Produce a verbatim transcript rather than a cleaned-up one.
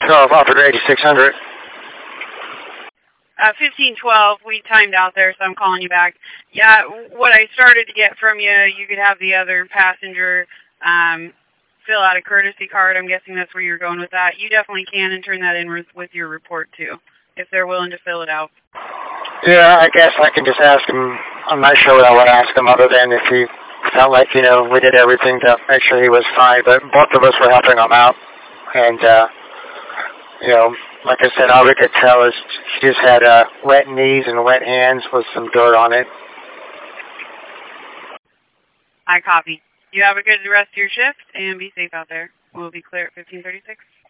twelve, operator eighty-six hundred. Uh, fifteen twelve, we timed out there, so I'm calling you back. Yeah, what I started to get from you, you could have the other passenger um, fill out a courtesy card. I'm guessing that's where you're going with that. You definitely can and turn that in with, with your report, too, if they're willing to fill it out. Yeah, I guess I can just ask him. I'm not sure what I would ask him other than if he felt like, you know, we did everything to make sure he was fine, but both of us were helping him out. And, uh, you know, like I said, all we could tell is he just had uh, wet knees and wet hands with some dirt on it. I copy. You have a good rest of your shift, and be safe out there. We'll be clear at fifteen thirty-six.